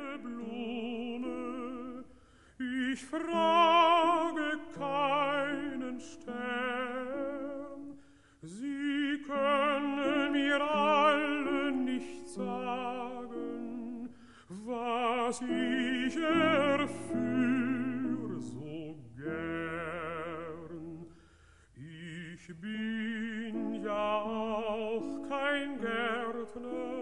Blume, ich frage keinen Stern, sie können mir alle nicht sagen, was ich erführ so gern. Ich bin ja auch kein Gärtner,